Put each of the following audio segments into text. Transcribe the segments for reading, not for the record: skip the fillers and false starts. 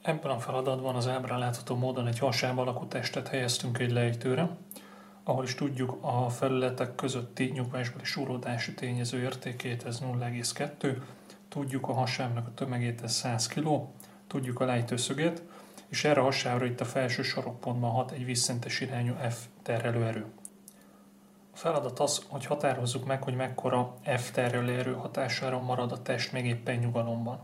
Ebben a feladatban az ábrán látható módon egy hasáb alakú testet helyeztünk egy lejtőre, ahol is tudjuk a felületek közötti nyugvásbeli súrlódási tényező értékét, ez 0,2, tudjuk a hasábnak a tömegét, ez 100 kg, tudjuk a lejtőszögét, és erre a hasábra itt a felső sarokpontban hat egy vízszintes irányú F terhelőerő. A feladat az, hogy határozzuk meg, hogy mekkora F terhelőerő hatására marad a test még éppen nyugalomban.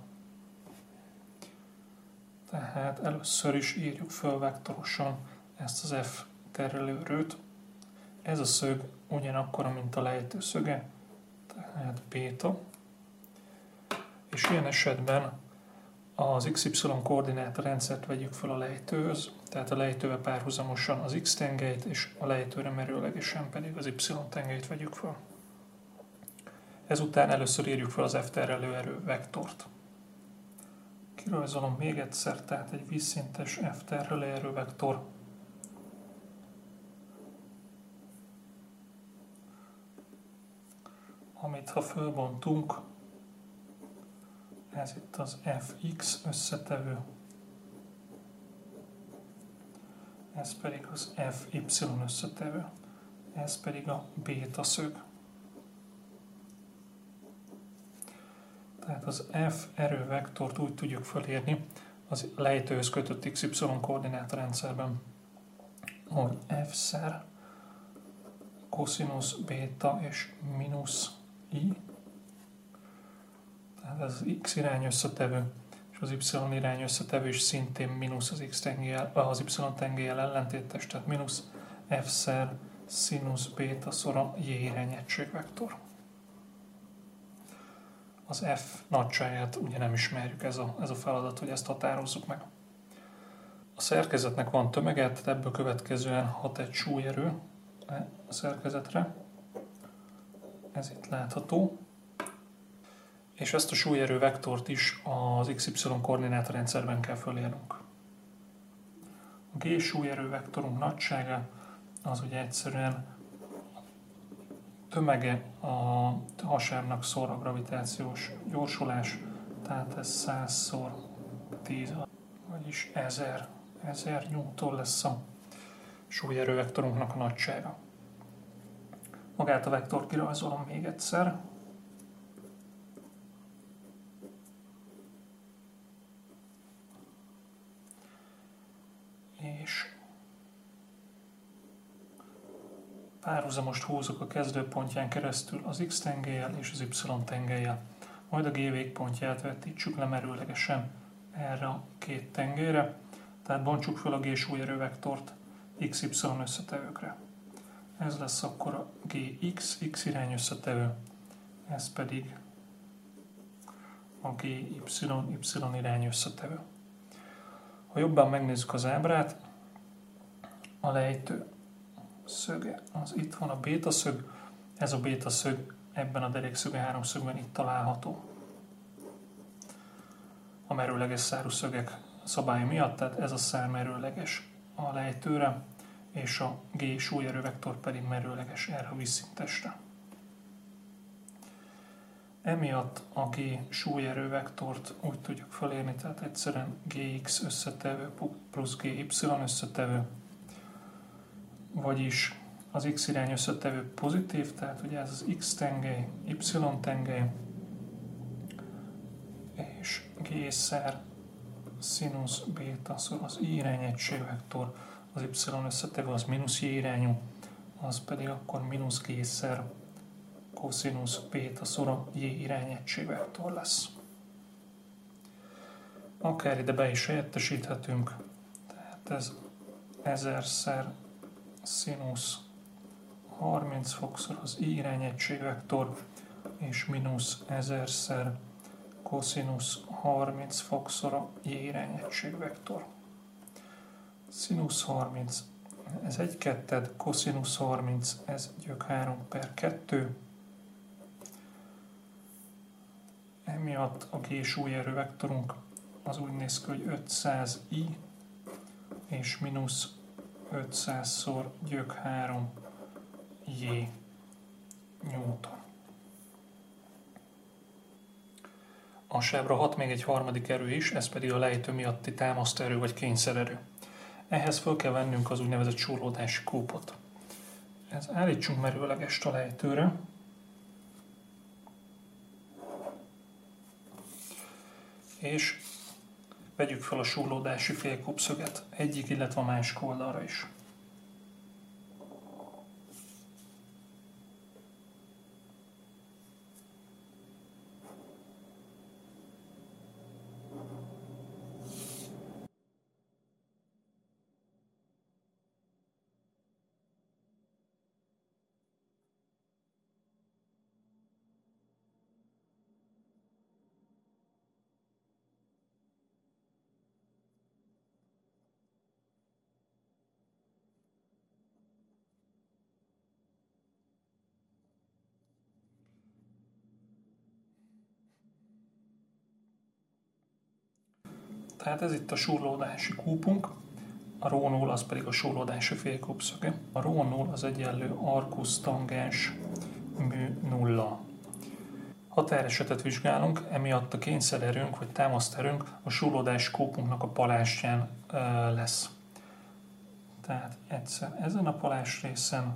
Tehát először is írjuk föl vektorosan ezt az F terhelőerőt. Ez a szög ugyanakkora, mint a lejtő szöge, tehát béta. És ilyen esetben az XY koordinátorrendszert vegyük fel a lejtőhöz, tehát a lejtővel párhuzamosan az X tengelyt, és a lejtőre merőlegesen pedig az Y tengelyt vegyük fel. Ezután először írjuk fel az F terhelőerő vektort. Kirajzolom még egyszer, tehát egy vízszintes F terhelőerő vektor. Amit ha fölbontunk, ez itt az Fx összetevő, ez pedig az Fy összetevő, ez pedig a béta szög. Tehát az F erővektort úgy tudjuk felírni az lejtőhöz kötött XY koordinátorrendszerben, hogy F-szer koszinusz béta és mínusz i, tehát ez az X irány összetevő, és az Y irány összetevő is szintén mínusz az X tengelyel, az Y tengelyel ellentétes, tehát mínusz F-szer színusz béta szora J irány egységvektor. Az F nagyságát ugye nem ismerjük, ez a feladat, hogy ezt határozzuk meg. A szerkezetnek van tömege, tehát ebből következően hat egy súlyerő a szerkezetre. Ez itt látható. És ezt a súlyerő vektort is az XY koordinátorrendszerben kell fölírnunk. A G súlyerő vektorunk nagysága az ugye egyszerűen tömege a hasábnak szor a gravitációs gyorsulás, tehát ez 100-szor 10, vagyis 1000 Newton lesz a súlyerővektorunknak a nagysága. Magát a vektort kirajzolom még egyszer. És párhuzamost húzok a kezdőpontján keresztül az X tengellyel és az Y tengellyel. Majd a G végpontját vetítsük le merőlegesen erre a két tengelyre, tehát bontsuk fel a G súlyerővektort XY összetevőkre. Ez lesz akkor a GX, X irány összetevő, ez pedig a GY, Y irány összetevő. Ha jobban megnézzük az ábrát, a lejtő szöge, az itt van a béta szög, ez a béta szög ebben a derékszöge háromszögben itt található. A merőleges szárú szögek szabálya miatt, tehát ez a szár merőleges a lejtőre, és a G súlyerővektor pedig merőleges erre a vízszintesre. Emiatt a G súlyerővektort úgy tudjuk felírni, tehát egyszerűen Gx összetevő plusz Gy összetevő, vagyis az X irány összetevő pozitív, tehát ugye ez az X tengely, Y tengely, és G-szer színusz béta szor az I irány egységvektor, az Y összetevő az mínusz J irányú, az pedig akkor mínusz G-szer koszinusz béta szora J irány egységvektor lesz. Akár ide be is helyettesíthetünk, tehát ez 1000-szer színusz 30 fokszor az I irány egységvektor, és mínusz 1000-szer koszinusz 30 fokszor a J irány egységvektor. Színusz 30, ez 1/2, koszinusz 30, ez gyök 3/2. Emiatt a G súlyerővektorunk az úgy néz ki, hogy 500i és mínusz 500-szor gyök 3j Newton. A sábra hat még egy harmadik erő is, ez pedig a lejtő miatti támasztóerő vagy kényszererő. Ehhez fel kell vennünk az úgynevezett súrlódási kúpot. Állítsunk merőlegest a lejtőre, és vegyük fel a súrlódási félkúpszöget egyik, illetve a másik oldalra is. Tehát ez itt a súrlódási kúpunk, a ρ0 az pedig a súrlódási félkúpszöge. A ρ0 az egyenlő arkusz tangens mű 0. Határesetet vizsgálunk, emiatt a kényszererőnk vagy támaszterőnk a súrlódási kúpunknak a palástján lesz. Tehát egyszer ezen a palás részen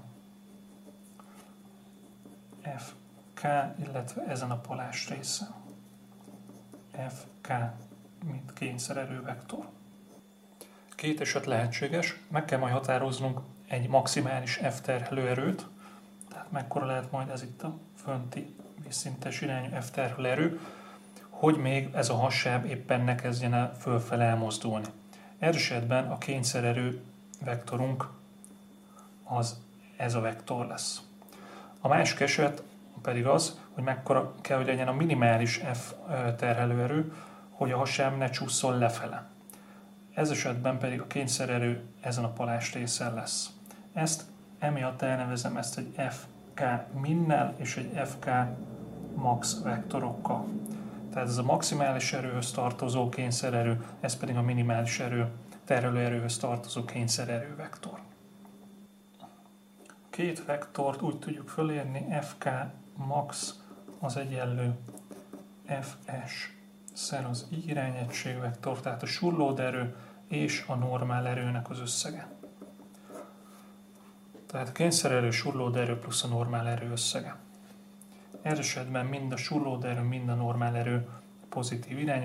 FK, illetve ezen a palás részen FK, mint kényszererővektor. Két eset lehetséges, meg kell majd határoznunk egy maximális F terhelőerőt, tehát mekkora lehet majd ez itt a fönti vízszintes irányú F terhelőerő, hogy még ez a hassáb éppen ne kezdjen el fölfele elmozdulni. Ez esetben a kényszererő vektorunk az ez a vektor lesz. A másik eset pedig az, hogy mekkora kell, hogy legyen a minimális F terhelőerő, hogy a hassáb ne csúszson lefele. Ez esetben pedig a kényszererő ezen a palás részen lesz. Ezt emiatt elnevezem ezt egy FK minnel és egy FK max vektorokkal. Tehát ez a maximális erőhöz tartozó kényszererő, ez pedig a minimális terhelőerőhöz tartozó kényszererő vektor. Két vektort úgy tudjuk fölírni, FK max az egyenlő Fs szer az I irányegységvektor, tehát a súrlóderő és a normál erőnek az összege. Tehát a kényszererő, súrlóderő plusz a normál erő összege. Ez esetben mind a súrlóderő, mind a normál erő pozitív irányú.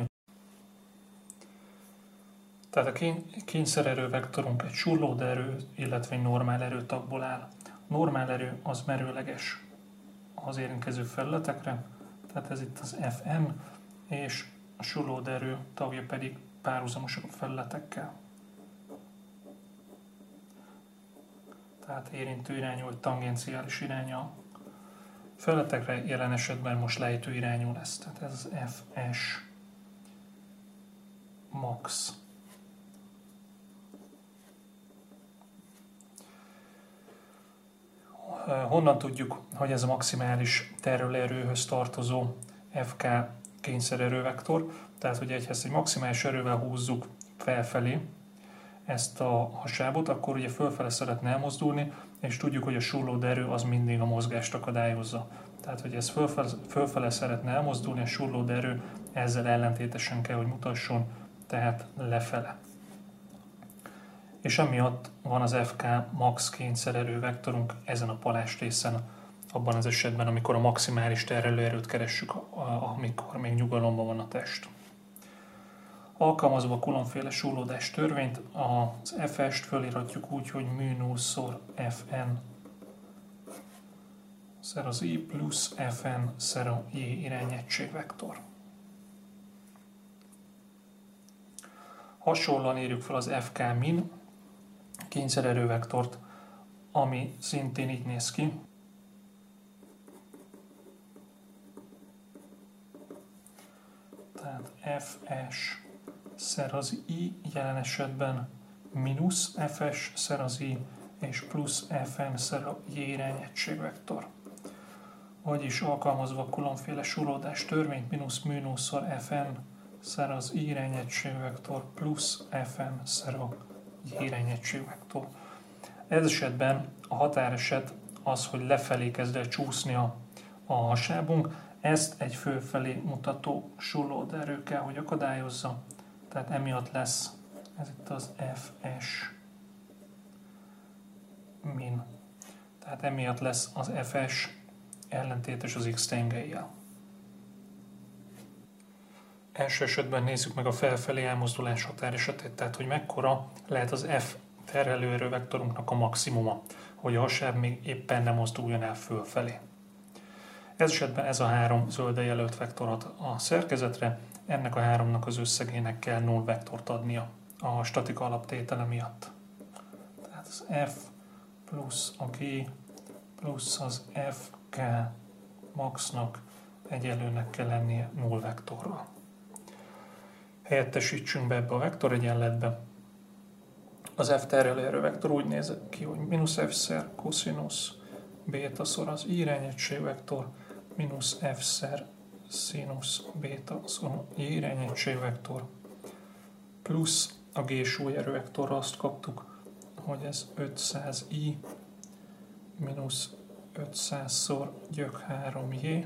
Tehát a kényszererő vektorunk egy súrlóderő, illetve egy normál erőtagból áll. A normál erő az merőleges az érintkező felületekre, tehát ez itt az Fn, és a súrlóderő tagja pedig párhuzamosak a felületekkel. Tehát érintő irányú vagy tangenciális irányú a felületekre, jelen esetben most lejtő irányú lesz. Tehát ez az Fs max. Honnan tudjuk, hogy ez a maximális terhelőerőhöz tartozó FK kényszererővektor? Tehát, hogy egyhez egy maximális erővel húzzuk felfelé ezt a hasábot, akkor ugye fölfele szeretne elmozdulni, és tudjuk, hogy a súrlóderő az mindig a mozgást akadályozza. Tehát, hogy ez fölfele szeretne elmozdulni, a súrlóderő ezzel ellentétesen kell, hogy mutasson, tehát lefele. És emiatt van az FK max kényszererő vektorunk ezen a palás részen, abban az esetben, amikor a maximális terhelőerőt keressük, amikor még nyugalomban van a test. Alkalmazva a Coulomb-féle súrlódás törvényt, az Fs-t fölírhatjuk úgy, hogy μ0-szor Fn szer az I plusz Fn szer a J irányegységvektor. Hasonlóan írjuk fel az FK min kényszererővektort, ami szintén így néz ki. Tehát Fs szer az I jelen esetben mínusz Fs szer az I és plusz Fn szer a J irányegységvektor. Vagyis alkalmazva a Coulomb-féle súrlódás törvényt, mínusz μ0-szor Fn szer az I irányegységvektor plusz Fn szer a J irányegységvektor. Ez esetben a határeset az, hogy lefelé kezd el csúszni a hasábunk, Ezt egy fölfelé mutató sullóderő kell, hogy akadályozza, tehát emiatt lesz ez itt az Fs min. Tehát emiatt lesz az Fs ellentétes az x tengelyjel. Első esetben nézzük meg a felfelé elmozdulás határesetét, tehát hogy mekkora lehet az F terhelőerő vektorunknak a maximuma, hogy a hasáb még éppen nem mozduljon el fölfelé. Ez esetben ez a 3 zölden jelölt vektor ad a szerkezetre, ennek a 3-nak az összegének kell 0 vektort adnia a statika alaptétele miatt. Tehát az F plusz a G plusz az FK maxnak egyenlőnek kell lennie 0 vektorral. Helyettesítsünk be ebbe a vektoregyenletbe. Az F terhelőerő vektor úgy néz ki, hogy mínusz F-szer koszinusz béta-szor az i irányegységvektor, mínusz F-szer szinusz béta-szor i irányegységvektor, plusz a G súlyerővektorra azt kaptuk, hogy ez 500i mínusz 500-szor gyök 3j,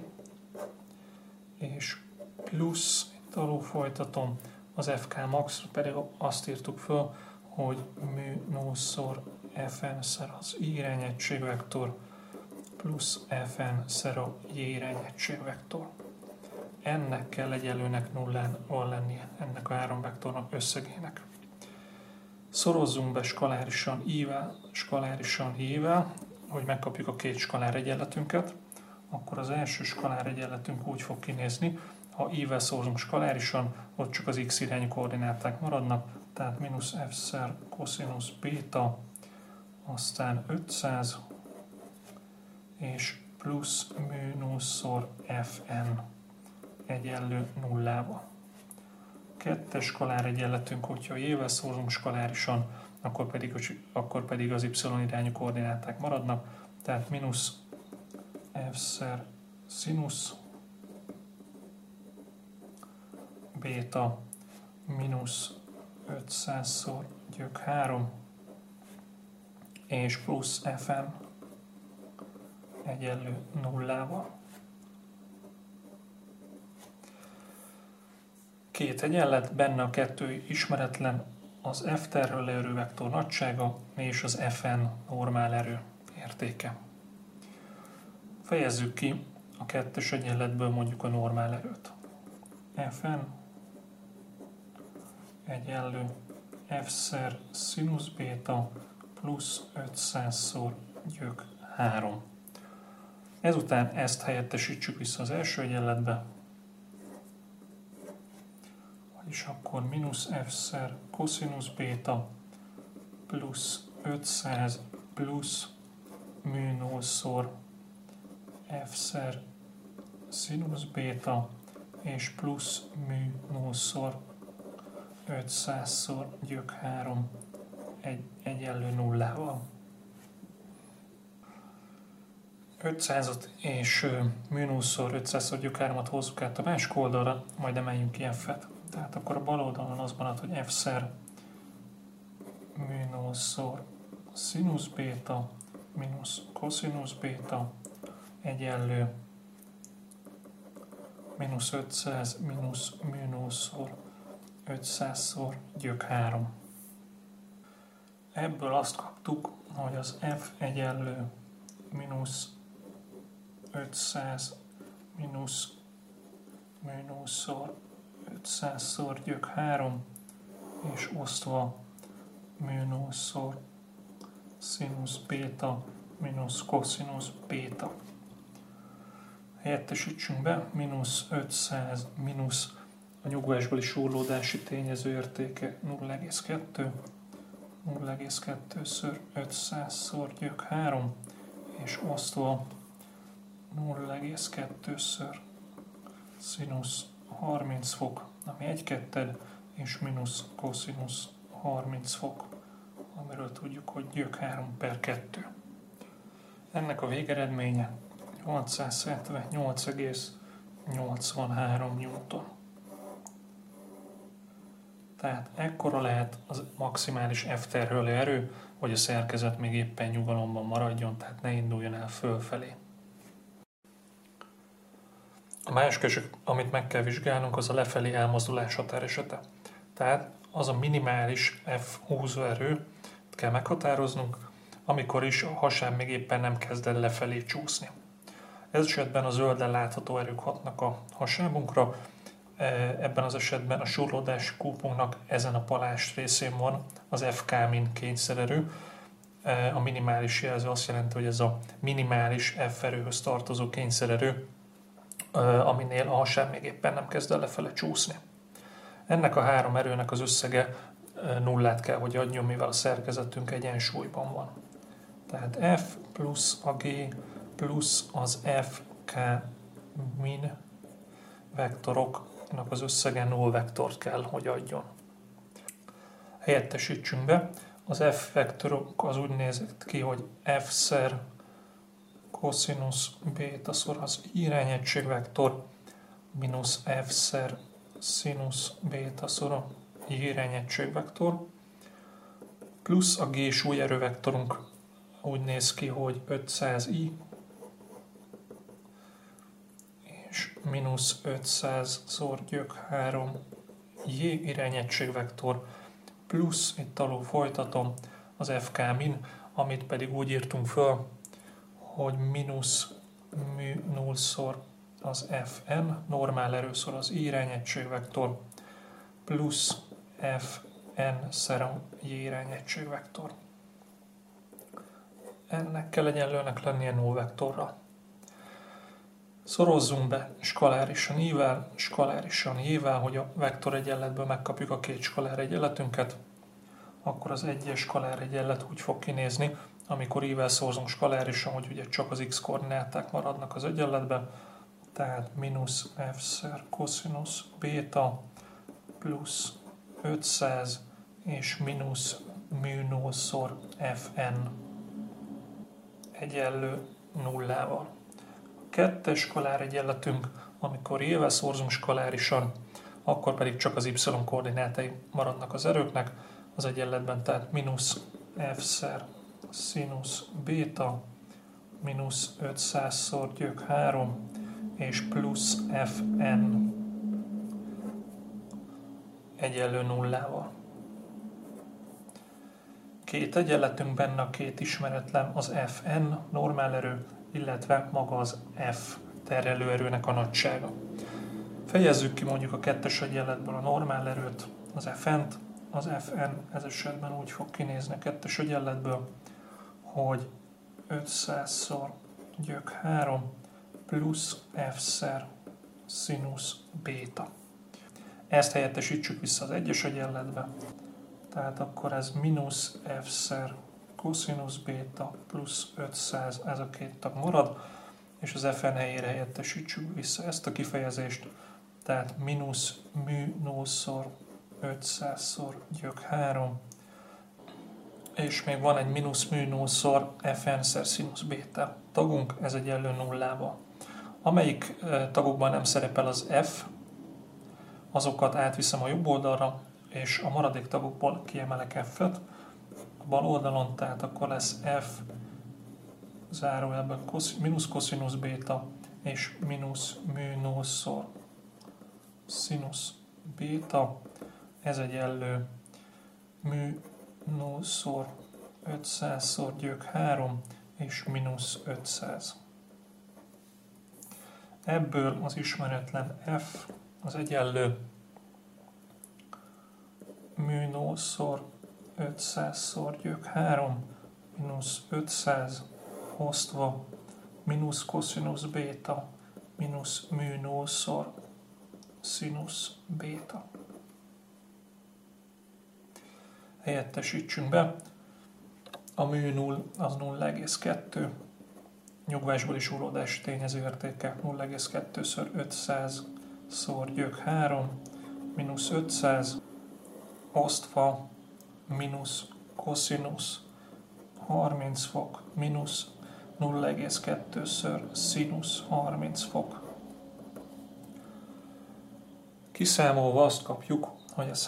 és plusz, itt alul folytatom, az FK max pedig azt írtuk föl, hogy mű 0-szor Fn-szer az i irányegységvektor plusz Fn-szer a j irányegységvektor. Ennek kell egyenlőnek nullával lennie, ennek a 3 vektornak összegének. Szorozzunk be skalárisan i-vel, skalárisan j-vel, hogy megkapjuk a két skalár egyenletünket, akkor az első skalár egyenletünk úgy fog kinézni, ha i-vel szorzunk skalárisan, ott csak az x irányú koordináták maradnak, tehát mínusz f-szer koszinusz béta, aztán 500, és plusz mű 0-szor fn egyenlő nullával. Kettes skalár egyenletünk, hogyha j-vel szorzunk skalárisan, akkor pedig az y irányú koordináták maradnak, tehát mínusz f-szer szinusz béta mínusz 500-szor gyök 3 és plusz fn egyenlő nullával. Két egyenlet, benne a kettő ismeretlen, az F terhelőerő vektor nagysága és az Fn normál erő értéke. Fejezzük ki a kettes egyenletből mondjuk a normál erőt. Fn egyenlő f-szer szinusz béta plusz 500-szor gyök 3. Ezután ezt helyettesítsük vissza az első egyenletbe, és akkor mínusz f-szer koszinusz béta plusz 500 plusz mű 0-szor f-szer szinusz béta és plusz mű 0-szor 500-szor gyök 3 egyenlő nullával. 500-at és mű 0-szor 500-szor gyök 3-at hozzuk át a másik oldalra, majd emeljünk ki f-et. Tehát akkor a bal oldalon az marad, hogy f-szer mű 0-szor szinusz béta mínusz koszinusz béta egyenlő mínusz 500 mínusz mű 0-szor 500-szor gyök 3. Ebből azt kaptuk, hogy az f egyenlő mínusz 500 mínusz mű 0-szor 500-szor gyök 3 és osztva mű 0-szor szinusz béta mínusz koszinusz béta. Helyettesítsünk be, mínusz 500 mínusz a nyugvásbeli súrlódási tényező értéke 0,2, 0,2-ször 500-szor gyök 3, és osztva 0,2-ször szinusz 30 fok, ami 1/2, és mínusz koszinusz 30 fok, amiről tudjuk, hogy gyök 3/2. Ennek a végeredménye 878,83 Newton. Tehát ekkora lehet az maximális F terhelő erő, hogy a szerkezet még éppen nyugalomban maradjon, tehát ne induljon el fölfelé. A másik eset, amit meg kell vizsgálnunk, az a lefelé elmozdulás határesete. Tehát az a minimális F húzóerőt kell meghatároznunk, amikor is a hasáb még éppen nem kezd el lefelé csúszni. Ez esetben a zölden látható erők hatnak a hasábunkra, ebben az esetben a surlódási kúpunknak ezen a palás részén van az F-min kényszererő. A minimális jelző azt jelenti, hogy ez a minimális F erőhöz tartozó kényszererő, aminél a hasáb még éppen nem kezd el lefele csúszni. Ennek a három erőnek az összege nullát kell, hogy adjon, mivel a szerkezetünk egyensúlyban van. Tehát F plusz a G plusz az FK min vektoroknak az összege null vektort kell, hogy adjon. Helyettesítsünk be. Az F vektorok az úgy nézett ki, hogy F-szer cosinusz béta-szor az irányegységvektor mínusz F-szer sinusz béta-szor a irányegységvektor, plusz a G súlyerővektorunk úgy néz ki, hogy 500i és mínusz 500-szor gyök 3 J irányegységvektor, plusz, itt alul folytatom, az FK min, amit pedig úgy írtunk föl, hogy mínusz mű 0-szor az Fn, normál erőszor az I irányegységvektor, plusz Fn-szer a J irányegységvektor. Ennek kell egyenlőnek lennie null vektorral. Szorozzunk be skalárisan I-vel, skalárisan J-vel, hogy a vektor egyenletből megkapjuk a két skalár egyenletünket, akkor az egyes skalár egyenlet úgy fog kinézni, amikor I-vel szorzunk skalárisan, hogy ugye csak az x koordináták maradnak az egyenletben, tehát mínusz f-szer cosinusz béta plusz 500 és mínusz mű 0-szor fn egyenlő nullával. A kettes skalár egyenletünk, amikor I-vel szorzunk skalárisan, akkor pedig csak az y koordinátái maradnak az erőknek az egyenletben, tehát mínusz f-szer sinusz béta mínusz 500-szor gyök 3 és plusz fn egyenlő nullával. Két egyenletünk benne, a két ismeretlen, az fn normál erő, illetve maga az f terelőerőnek a nagysága. Fejezzük ki mondjuk a kettes egyenletből a normál erőt, az fn-t. Az fn ez esetben úgy fog kinézni a kettes egyenletből, hogy 500-szor gyök 3 plusz f-szer sinusz béta. Ezt helyettesítsük vissza az egyes egyenletbe, tehát akkor ez mínusz f-szer cosinusz béta plusz 500, ez a két tag marad, és az fn helyére helyettesítsük vissza ezt a kifejezést, tehát mínusz mű 0-szor 500-szor gyök 3, és még van egy mínusz mű 0-szor fn-szer sinusz béta tagunk, ez egyenlő nullával. Amelyik tagokban nem szerepel az f, azokat átviszem a jobb oldalra, és a maradék tagokból kiemelek f-et a bal oldalon, tehát akkor lesz f zárójelben mínusz cosinusz béta és mínusz mű 0-szor sinusz béta, ez egyenlő mű 0-szor 500-szor gyök 3 és mínusz 500. Ebből az ismeretlen f az egyenlő mű 0-szor 500-szor gyök 3 mínusz 500 osztva mínusz cosinusz béta mínusz mű 0-szor sinusz béta. Helyettesítsünk be. A mű 0 az 0,2, nyugvásbeli súrlódási tényező értéke 0,2-ször 500-szor gyök 3 mínusz 500 osztva mínusz cosinusz 30 fok mínusz 0,2-ször sinusz 30 fok. Kiszámolva azt kapjuk, hogy ez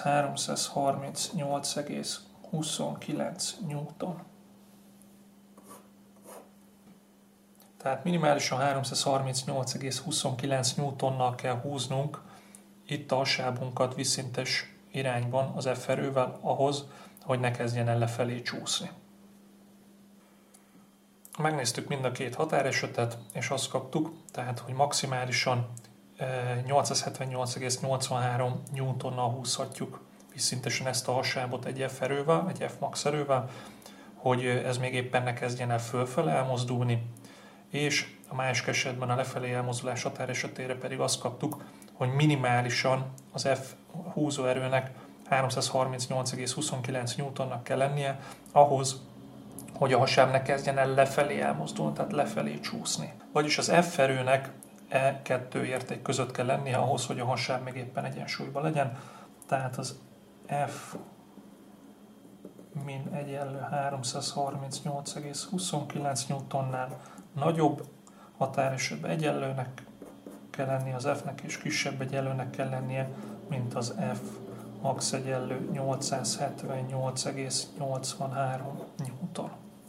338,29 Newton. Tehát minimálisan 338,29 Newtonnal kell húznunk itt a hasábunkat vízszintes irányban az F erővel ahhoz, hogy ne kezdjen el lefelé csúszni. Megnéztük mind a két határesetet, és azt kaptuk, tehát, hogy maximálisan 878,83 Newtonnal húzhatjuk vízszintesen ezt a hasábot egy F erővel, egy F max erővel, hogy ez még éppen ne kezdjen el fölfele elmozdulni, és a másik esetben a lefelé elmozdulás határesetére pedig azt kaptuk, hogy minimálisan az F húzóerőnek 338,29 Newtonnak kell lennie ahhoz, hogy a hasáb ne kezdjen el lefelé elmozdulni, tehát lefelé csúszni. Vagyis az F erőnek E2 érték között kell lennie ahhoz, hogy a hasáb még éppen egyensúlyban legyen. Tehát az F min egyenlő 338,29 Newtonnál nagyobb határesetben egyenlőnek kell lennie az F-nek, és kisebb egyenlőnek kell lennie, mint az F max egyenlő 878,83 Newton.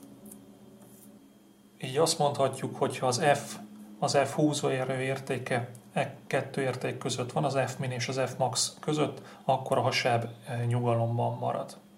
Így azt mondhatjuk, hogy ha az F húzóerő értéke kettő érték között van, az F min és az F max között, akkor a hasáb nyugalomban marad.